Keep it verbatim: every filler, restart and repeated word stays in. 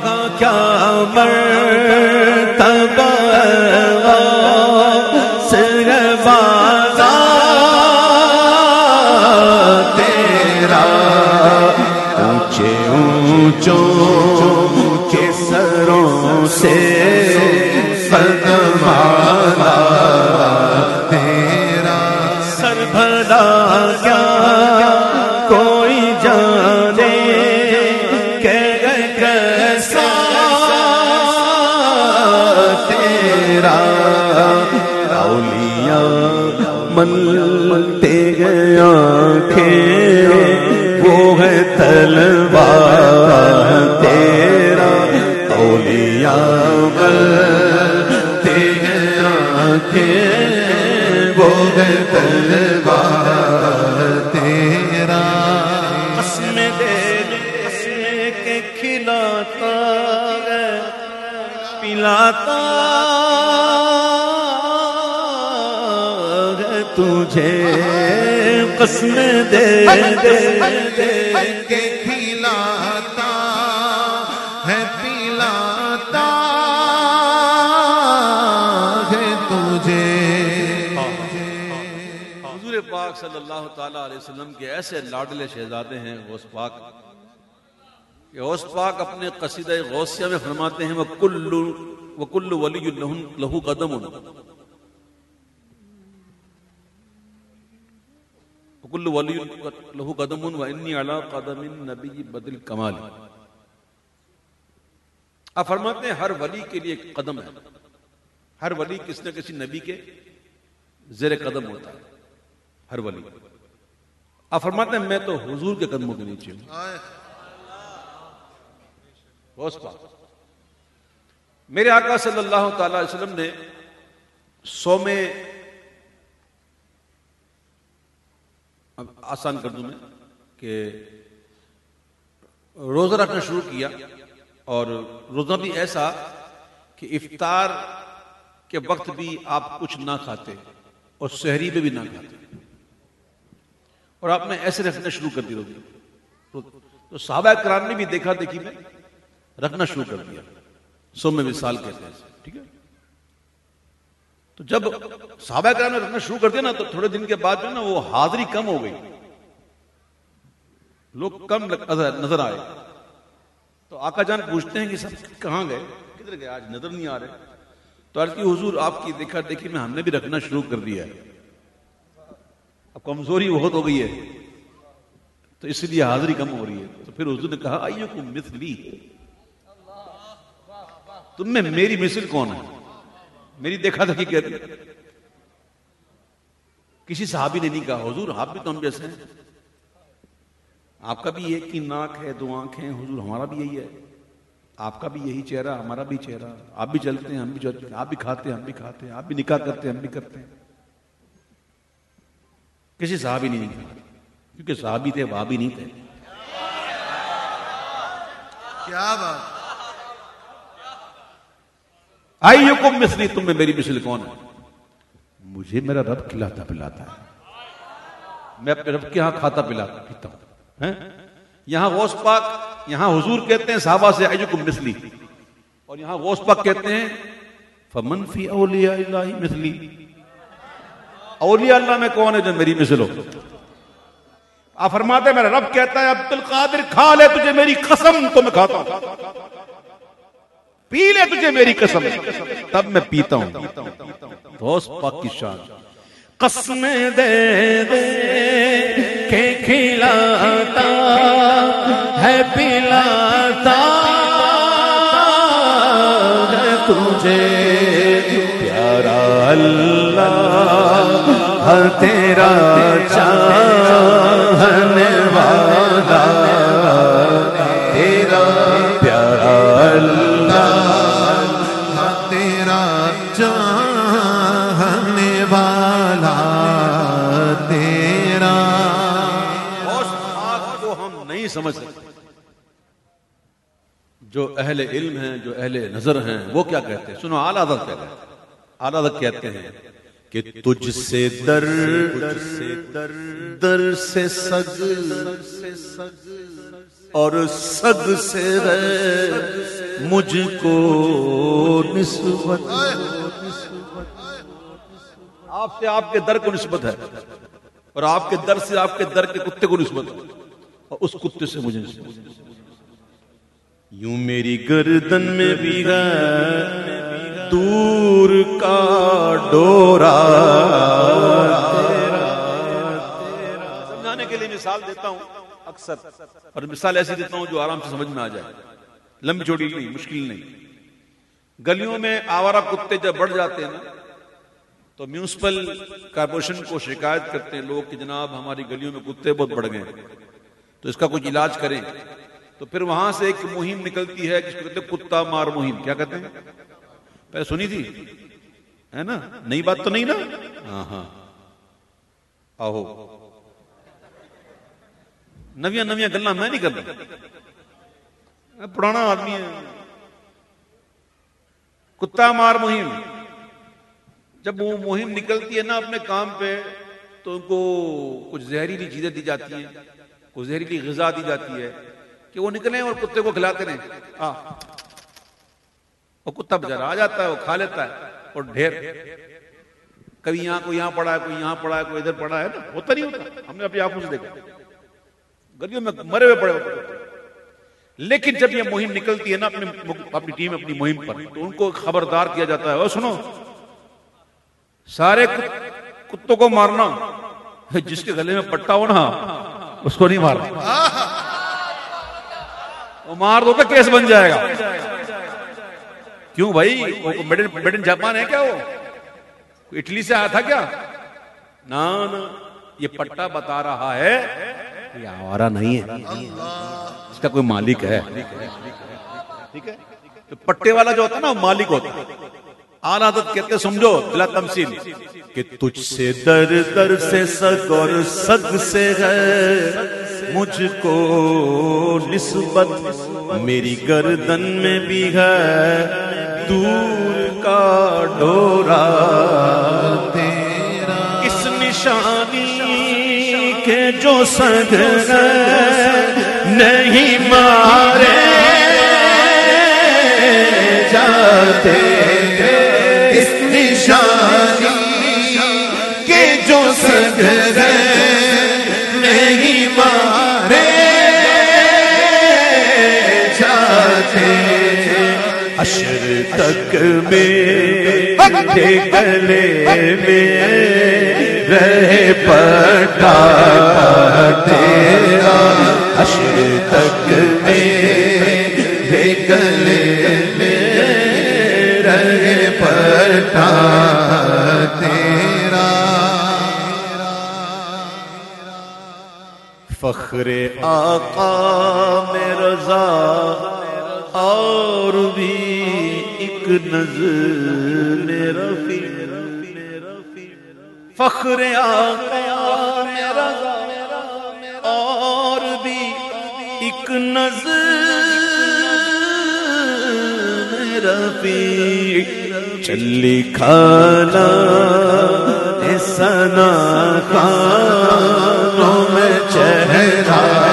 کیا مرتبہ سربازا تیرا اونچے اونچوں کے سروں سے سرمالا تیرا سر بھلا کیا کوئی جانے کہ کیسا تیرا اولیاء ملتے گئے آنکھیں وہ ہے تلوار تیرا اولیاء ملتے گئے آنکھیں وہ ہے تلوار تیرا قسم دے قسم کے کھلاتا ہے پلاتا تجھے قسم دے دے دے کے کھلاتا ہے پلاتا ہے تجھے. حضور پاک صلی اللہ تعالی علیہ وسلم کے ایسے لاڈلے شہزادے ہیں غوث پاک کہ غوث پاک اپنے قصیدہ غوثیہ میں فرماتے ہیں وَكُلُّ وَكُلُّ وَلِيٌّ لَهُ قَدَمٌ وَكُلُّ وَلِيٌّ لَهُ قَدَمٌ وَإِنِّي عَلَىٰ قَدَمِ النَّبِيِّ بَدِلِ الْكَمَالِ. آپ فرماتے ہیں ہر ولی کے لیے ایک قدم ہے، ہر ولی کس نہ کسی نبی کے زیر قدم ہوتا ہے، ہر ولی. آپ فرماتے ہیں میں تو حضور کے قدموں کے نیچے ہوں. غوث پاک میرے آقا صلی اللہ تعالی علیہ وسلم نے سو میں اب آسان کر دوں میں کہ روزہ رکھنا شروع کیا، اور روزہ بھی ایسا کہ افطار کے وقت بھی آپ کچھ نہ کھاتے اور سحری میں بھی نہ کھاتے، اور آپ نے ایسے رکھنا شروع کر دی روزہ. تو صحابہ کرام نے بھی دیکھا دیکھی میں رکھنا شروع کر دیا. سو میں وصال کہتے ہیں، ٹھیک ہے. تو جب صحابہ کرام نے رکھنا شروع کر دیا نا تو تھوڑے دن کے بعد جو نا وہ حاضری کم ہو گئی، لوگ کم نظر آئے. تو آقا جان پوچھتے ہیں کہ سب کہاں گئے، کدھر گئے، آج نظر نہیں آ رہے. تو عرض کی حضور آپ کی دیکھا دیکھی میں ہم نے بھی رکھنا شروع کر دیا ہے، اب کمزوری بہت ہو گئی ہے تو اس لیے حاضری کم ہو رہی ہے. تو پھر حضور نے کہا ایکم مثلی، تم میں میری مثل کون ہے، میری دیکھا دیکھی کہتی. کسی صحابی نے نہیں کہا حضور آپ بھی تو ہم جیسے ہیں، آپ کا بھی ایک ہی ناک ہے دو آنکھ ہیں، حضور ہمارا بھی یہی ہے، آپ کا بھی یہی چہرہ ہمارا بھی چہرہ، آپ بھی چلتے ہیں ہم بھی چلتے ہیں، آپ بھی کھاتے ہیں ہم بھی کھاتے ہیں، آپ بھی نکاح کرتے ہیں ہم بھی کرتے ہیں. کسی صحابی نے نہیں کہا، کیونکہ صحابی تھے وہابی نہیں تھے. کیا بات. ایکم مثلی، تم میں میری مثل کون ہے. مجھے میرا رب کھلاتا پلاتا ہے، میں اپنے رب کے ہاں کھاتا پلاتا پیتا ہوں. یہاں غوث پاک، یہاں حضور کہتے ہیں صحابہ سے ایکم مثلی، اور یہاں غوث پاک کہتے ہیں فمن فی اولیاء اللہ مثلی، اولیاء اللہ میں کون ہے جو میری مثل ہو. آپ فرماتے ہیں میرا رب کہتا ہے عبد القادر کھا لے تجھے میری قسم تو میں کھاتا ہوں، پی لے تجھے میری قسم تب میں پیتا ہوں. غوث پاک کی شان. قسم دے دے کہ کھلاتا ہے پلاتا ہے تجھے پیارا اللہ ہر تیرا چاہنے والا تیرا پیارا اللہ تیرا چاہنے والا تیرا. غوث پاک کو ہم نہیں سمجھ سکتے. جو اہل علم ہیں، جو اہل نظر ہیں، وہ کیا کہتے ہیں؟ سنو اعلیٰ حضرت کہتے ہیں، اعلیٰ حضرت کہتے ہیں کہ تجھ سے در در سے سگ اور سگ سے رے مجھ کو نسبت، آپ سے آپ کے در کو نسبت ہے، اور آپ کے در سے آپ کے در کے کتے کو نسبت ہے، اور اس کتے سے مجھے نسبت ہے۔ یوں میری گردن میں بھی ہے دور کا ڈورا، سمجھانے کے لیے مثال دیتا ہوں اکثر، اور مثال ایسی دیتا ہوں جو آرام سے سمجھ میں آ جائے، لمبی چوڑی نہیں، مشکل نہیں۔ گلیوں میں آوارہ کتے جب بڑھ جاتے ہیں نا تو میونسپل کارپوریشن کو شکایت کرتے ہیں لوگ کہ جناب ہماری گلیوں میں کتے بہت بڑھ گئے ہیں، تو اس کا کچھ علاج کریں۔ تو پھر وہاں سے ایک مہم نکلتی ہے جس کو کہتے ہیں کتا مار مہم۔ کیا کہتے ہیں؟ پہلے سنی تھی ہے نا، نئی بات تو نہیں نا؟ ہاں ہاں آہو، نویاں نویاں گلاں میں نہیں کر رہا، پرانا آدمی ہے۔ کتا مار مہم، جب وہ مہم نکلتی ہے نا اپنے کام پہ تو ان کو کچھ زہریلی چیزیں دی جاتی ہیں، کچھ زہریلی غذا دی جاتی ہے کہ وہ نکلیں اور کتے کو کھلاتے رہیں۔ وہ کتا بچارا آ جاتا ہے، وہ کھا لیتا ہے، اور ڈھیر کبھی یہاں کوئی یہاں پڑا ہے، کوئی یہاں پڑا ہے، کوئی ادھر پڑا ہے نا، ہوتا نہیں ہوتا، ہم نے اپنی آنکھوں سے دیکھا گلیوں میں مرے ہوئے پڑے ہوتے۔ لیکن جب یہ مہم نکلتی ہے نا اپنی اپنی ٹیم اپنی مہم پر، تو ان کو خبردار کیا جاتا ہے، اور سنو سارے کتوں کو مارنا، جس کے گلے میں پٹا ہو نا اس کو نہیں مارنا، وہ مار دو تو کیس بن جائے گا۔ کیوں بھائی؟ میڈ ان جاپان ہے کیا؟ وہ اٹلی سے آیا تھا کیا؟ نا نا، یہ پٹا بتا رہا ہے یہ آوارہ نہیں ہے، اس کا کوئی مالک ہے۔ ٹھیک ہے، تو پٹے والا جو ہوتا ہے نا وہ مالک ہوتا ہے۔ اعلی عادت کہتے سمجھو بلا تمثیل کہ تجھ سے در در سے سگ اور سگ سے ہے مجھ کو نسبت، میری گردن میں بھی ہے دور کا ڈورا تیرا، اس نشانی کے جو سگ نہیں مارے جاتے، اس نشانی کے جو سگ نہیں مارے جاتے، حشر تک میرے گلے میں رہے پٹا تیرا، حشر تک میرے گلے میں رہے پٹا تیرا۔ فخر آقا میں رضا اور بھی ایک نظر رفیع، فخر آقا میں رضا اور بھی ایک نظر رفیع، چلی کھانا سنا کانوں میں چہرہ